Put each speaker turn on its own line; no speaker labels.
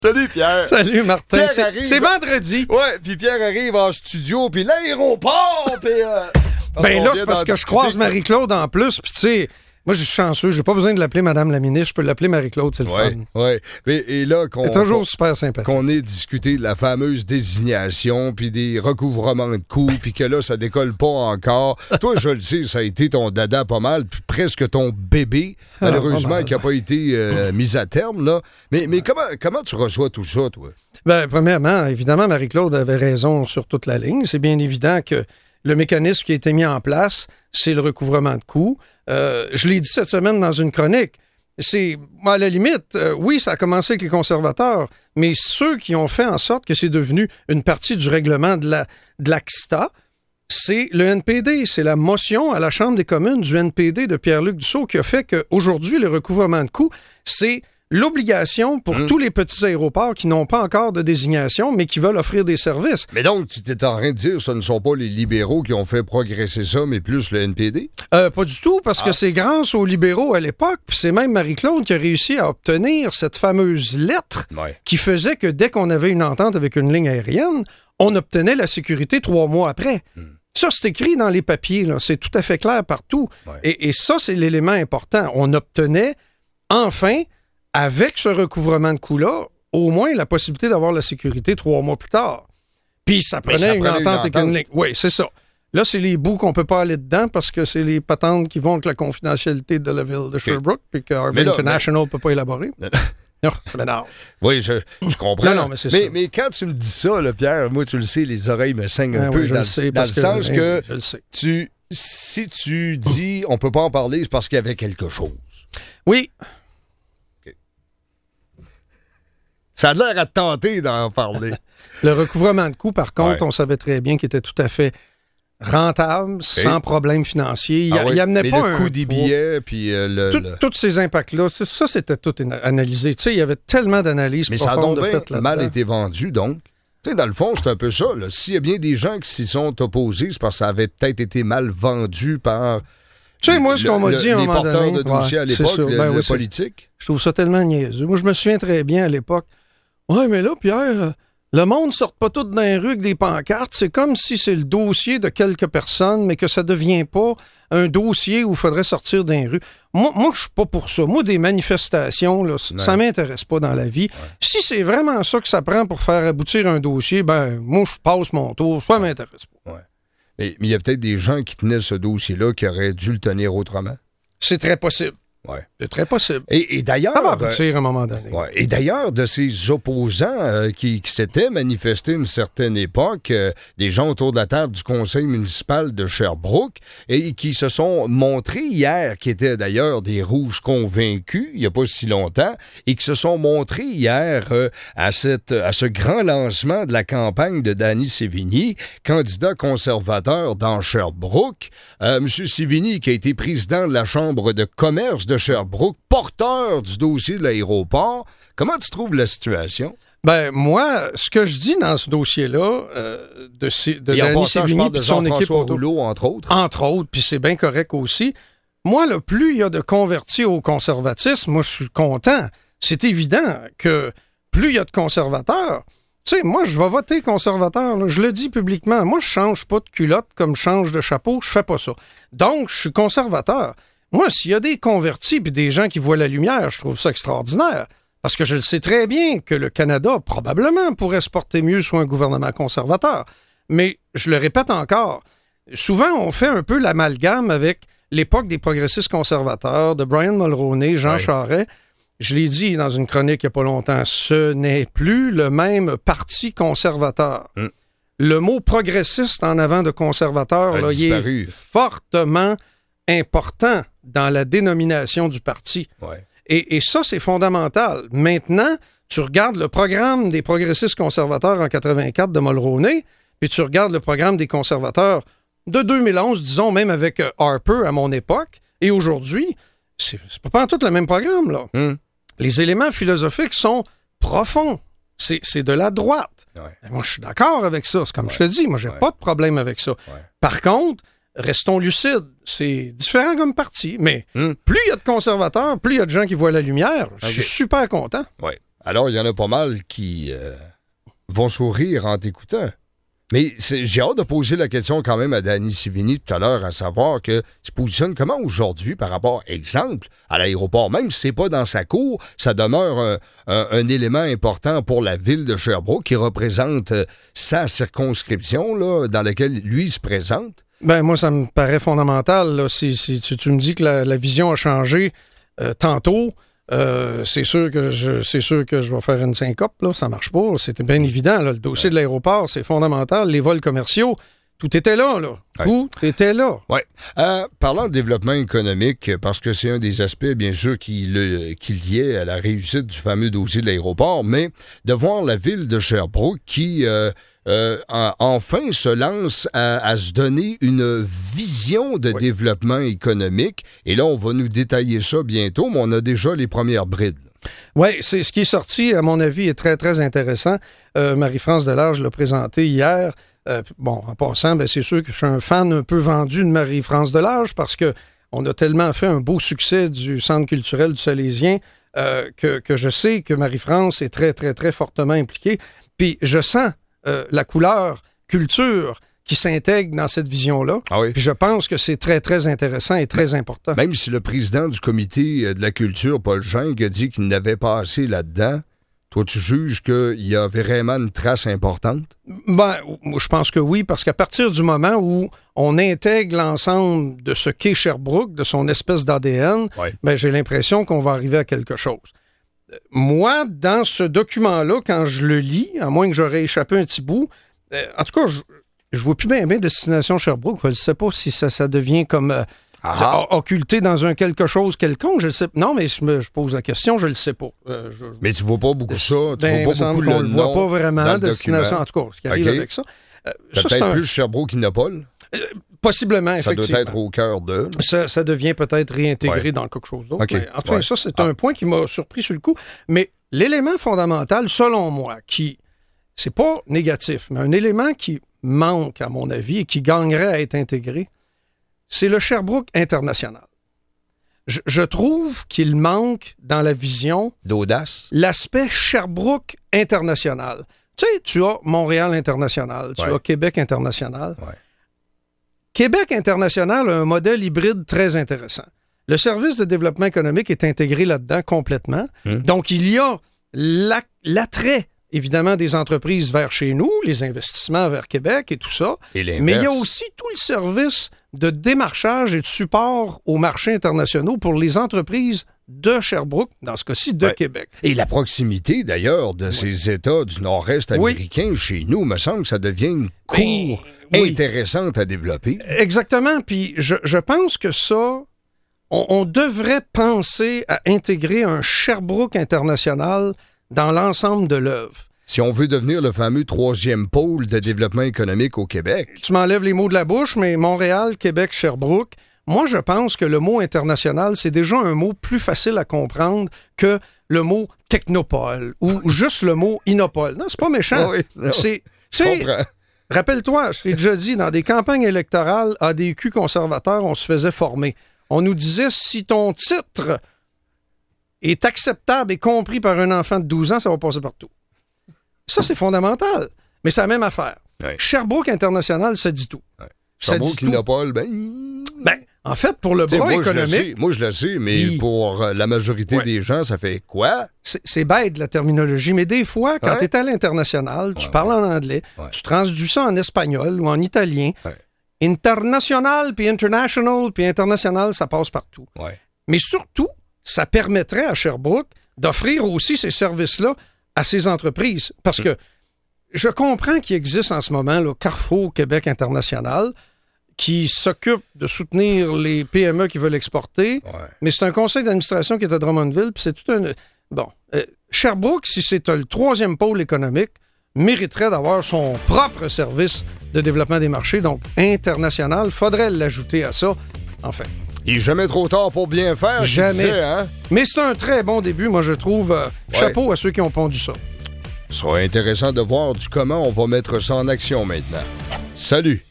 Salut, Pierre.
Salut, Martin.
Pierre
C'est vendredi.
Ouais, puis Pierre arrive en studio, puis l'aéroport, puis...
Ben là, c'est parce que je croise Marie-Claude en plus, puis tu sais... Moi, je suis chanceux. J'ai pas besoin de l'appeler Madame la ministre. Je peux l'appeler Marie-Claude, c'est le fun.
Oui. Et là,
c'est toujours super sympathique.
Qu'on ait discuté de la fameuse désignation, puis des recouvrements de coûts, puis que là, ça décolle pas encore. Toi, je le sais, ça a été ton dada pas mal, puis presque ton bébé, malheureusement, qui n'a pas été mis à terme, là. Mais comment tu reçois tout ça, toi?
Ben, premièrement, évidemment, Marie-Claude avait raison sur toute la ligne. C'est bien évident que le mécanisme qui a été mis en place, c'est le recouvrement de coûts. Je l'ai dit cette semaine dans une chronique. C'est, à la limite, oui, ça a commencé avec les conservateurs, mais ceux qui ont fait en sorte que c'est devenu une partie du règlement de l'AXTA, c'est le NPD. C'est la motion à la Chambre des communes du NPD de Pierre-Luc Dussault qui a fait qu'aujourd'hui, le recouvrement de coûts, c'est l'obligation pour tous les petits aéroports qui n'ont pas encore de désignation, mais qui veulent offrir des services.
Mais donc, tu t'es en train de dire que ce ne sont pas les libéraux qui ont fait progresser ça, mais plus le NPD?
Pas du tout, parce que c'est grâce aux libéraux à l'époque, puis c'est même Marie-Claude qui a réussi à obtenir cette fameuse lettre qui faisait que dès qu'on avait une entente avec une ligne aérienne, on obtenait la sécurité 3 mois après. Ça, c'est écrit dans les papiers, là. C'est tout à fait clair partout. Et ça, c'est l'élément important. On obtenait, enfin, avec ce recouvrement de coûts-là, au moins la possibilité d'avoir la sécurité 3 mois plus tard. Puis ça prenait une entente avec une ligne. Oui, c'est ça. Là, c'est les bouts qu'on ne peut pas aller dedans parce que c'est les patentes qui vont avec la confidentialité de la ville de Sherbrooke puis que Harvey International ne peut pas élaborer. Non.
Oui, je comprends.
Non, mais c'est ça.
Mais quand tu me dis ça, là, Pierre, moi, tu le sais, les oreilles me saignent un peu dans le sens que si tu dis on peut pas en parler, c'est parce qu'il y avait quelque chose.
Oui.
Ça a l'air à te tenter d'en parler.
Le recouvrement de coûts, par contre, on savait très bien qu'il était tout à fait rentable, sans problème financier. Il amenait pas
le coût des billets, puis
tous ces impacts-là, ça, c'était tout analysé. Tu sais, il y avait tellement d'analyses profondes de fait là-dedans.
Mais ça a mal été vendu, donc. Tu sais, dans le fond, c'est un peu ça. S'il y a bien des gens qui s'y sont opposés, c'est parce que ça avait peut-être été mal vendu par...
Tu sais, moi, ce qu'on m'a dit à un moment donné...
Les porteurs de dossiers à l'époque, le politique.
Je trouve ça tellement niaiseux. Moi, je me souviens très bien à l'époque. Ouais, mais là, Pierre, le monde ne sort pas tout dans les rues avec des pancartes. C'est comme si c'est le dossier de quelques personnes, mais que ça ne devient pas un dossier où il faudrait sortir dans les rues. Moi, je suis pas pour ça. Moi, des manifestations, là, ça m'intéresse pas dans la vie. Si c'est vraiment ça que ça prend pour faire aboutir un dossier, ben moi, je passe mon tour. Ça m'intéresse pas.
Mais il y a peut-être des gens qui tenaient ce dossier-là qui auraient dû le tenir autrement.
C'est très possible. C'est très possible.
Et d'ailleurs...
Ça va aboutir à un moment donné.
Et d'ailleurs, de ces opposants qui s'étaient manifestés à une certaine époque, des gens autour de la table du conseil municipal de Sherbrooke, et qui se sont montrés hier, qui étaient d'ailleurs des rouges convaincus, il n'y a pas si longtemps, et qui se sont montrés hier à ce grand lancement de la campagne de Danny Sévigny, candidat conservateur dans Sherbrooke. M. Sévigny, qui a été président de la Chambre de commerce de Sherbrooke, porteur du dossier de l'aéroport. Comment tu trouves la situation?
Ben moi, ce que je dis dans ce dossier-là, de Danny Sévigny et son équipe
Rouleau, entre autres.
Entre autres, puis c'est bien correct aussi. Moi, là, plus il y a de convertis au conservatisme, moi, je suis content. C'est évident que plus il y a de conservateurs, tu sais, moi, je vais voter conservateur. Là. Je le dis publiquement. Moi, je change pas de culotte comme je change de chapeau. Je fais pas ça. Donc, je suis conservateur. Moi, s'il y a des convertis puis des gens qui voient la lumière, je trouve ça extraordinaire. Parce que je le sais très bien que le Canada, probablement, pourrait se porter mieux sous un gouvernement conservateur. Mais, je le répète encore, souvent, on fait un peu l'amalgame avec l'époque des progressistes conservateurs, de Brian Mulroney, Jean Charest. Je l'ai dit dans une chronique il n'y a pas longtemps, ce n'est plus le même parti conservateur. Le mot progressiste en avant de conservateur, là, il est fortement important dans la dénomination du parti. Et ça, c'est fondamental. Maintenant, tu regardes le programme des progressistes conservateurs en 84 de Mulroney, puis tu regardes le programme des conservateurs de 2011, disons, même avec Harper à mon époque, et aujourd'hui, c'est pas en tout le même programme, là. Les éléments philosophiques sont profonds. C'est de la droite. Moi, je suis d'accord avec ça. C'est comme je te dis, moi, j'ai pas de problème avec ça. Par contre, restons lucides. C'est différent comme parti, mais plus il y a de conservateurs, plus il y a de gens qui voient la lumière. Je suis super content.
Alors, il y en a pas mal qui vont sourire en t'écoutant. Mais j'ai hâte de poser la question quand même à Danny Sivigny tout à l'heure, à savoir que se positionne comment aujourd'hui par rapport, exemple, à l'aéroport. Même si c'est pas dans sa cour, ça demeure un élément important pour la ville de Sherbrooke qui représente sa circonscription là, dans laquelle lui se présente.
Ben moi, ça me paraît fondamental. Là. Si tu me dis que la vision a changé tantôt, c'est sûr que je vais faire une syncope, là, ça marche pas. C'était bien évident. Là, le dossier de l'aéroport, c'est fondamental. Les vols commerciaux, tout était là.
Ouais.
Tout était là.
Oui. Parlant de développement économique, parce que c'est un des aspects, bien sûr, qui liait à la réussite du fameux dossier de l'aéroport, mais de voir la ville de Sherbrooke qui enfin se lance à se donner une vision de développement économique. Et là, on va nous détailler ça bientôt, mais on a déjà les premières brides.
Oui, c'est ce qui est sorti, à mon avis, est très, très intéressant. Marie-France Delage l'a présenté hier. En passant, c'est sûr que je suis un fan un peu vendu de Marie-France Delage parce que on a tellement fait un beau succès du Centre culturel du Solésien que je sais que Marie-France est très, très, très fortement impliquée. Puis je sens la couleur culture qui s'intègre dans cette vision-là.
Ah oui.
Puis je pense que c'est très, très intéressant et très important.
Même si le président du comité de la culture, Paul Genk, a dit qu'il n'avait pas assez là-dedans, toi, tu juges qu'il y a vraiment une trace importante?
Je pense que oui, parce qu'à partir du moment où on intègre l'ensemble de ce qu'est Sherbrooke, de son espèce d'ADN, j'ai l'impression qu'on va arriver à quelque chose. Moi, dans ce document-là, quand je le lis, à moins que j'aurais échappé un petit bout, en tout cas, je vois plus bien Destination Sherbrooke. Je ne sais pas si ça devient comme occulté dans un quelque chose quelconque. Je le sais. Non, mais je pose la question, je le sais pas.
Mais tu vois pas beaucoup ça. Tu vois pas beaucoup le
nom. On le voit pas vraiment,
Destination.
En tout cas, ce qui arrive avec ça.
Peut-être plus Sherbrooke-Innopol.
Possiblement, effectivement.
Ça doit être au cœur de...
Ça devient peut-être réintégré dans quelque chose d'autre. Okay. Enfin, ça, c'est un point qui m'a surpris sur le coup. Mais l'élément fondamental, selon moi, c'est pas négatif, mais un élément qui manque, à mon avis, et qui gagnerait à être intégré, c'est le Sherbrooke international. Je trouve qu'il manque dans la vision...
D'audace.
L'aspect Sherbrooke international. Tu sais, tu as Montréal international, tu as Québec international.
Ouais.
Québec international a un modèle hybride très intéressant. Le service de développement économique est intégré là-dedans complètement. Donc, il y a l'attrait, évidemment, des entreprises vers chez nous, les investissements vers Québec et tout ça.
Et
mais il y a aussi tout le service de démarchage et de support aux marchés internationaux pour les entreprises de Sherbrooke, dans ce cas-ci, de Québec.
Et la proximité, d'ailleurs, de ces États du Nord-Est américain chez nous, me semble que ça devient une cour intéressante à développer.
Exactement. Puis je pense que ça, on devrait penser à intégrer un Sherbrooke international dans l'ensemble de l'œuvre.
Si on veut devenir le fameux troisième pôle de développement économique au Québec.
Tu m'enlèves les mots de la bouche, mais Montréal, Québec, Sherbrooke, moi, je pense que le mot international, c'est déjà un mot plus facile à comprendre que le mot technopole ou juste le mot inopole. Non, c'est pas méchant. Rappelle-toi, je t'ai déjà dit, dans des campagnes électorales, ADQ conservateurs, on se faisait former. On nous disait, si ton titre est acceptable et compris par un enfant de 12 ans, ça va passer partout. Ça, c'est fondamental. Mais c'est la même affaire.
Ouais.
Sherbrooke international, ça dit tout.
Ouais. Sherbrooke-Innopole,
en fait, pour le bras économique...
Moi, je le sais, mais pour la majorité des gens, ça fait quoi?
C'est bête, la terminologie, mais des fois, quand tu es à l'international, tu parles en anglais, tu traduis ça en espagnol ou en italien. International, puis international, puis international, ça passe partout. Mais surtout, ça permettrait à Sherbrooke d'offrir aussi ces services-là à ces entreprises. Parce que je comprends qu'il existe en ce moment le Carrefour Québec International qui s'occupe de soutenir les PME qui veulent exporter, mais c'est un conseil d'administration qui est à Drummondville, puis c'est tout un... Sherbrooke, si c'est le troisième pôle économique, mériterait d'avoir son propre service de développement des marchés, donc international. Faudrait l'ajouter à ça, enfin.
Il n'est jamais trop tard pour bien faire,
jamais.
Disais, hein?
Mais c'est un très bon début, moi, je trouve. Chapeau à ceux qui ont pondu ça.
Ce sera intéressant de voir comment on va mettre ça en action maintenant. Salut!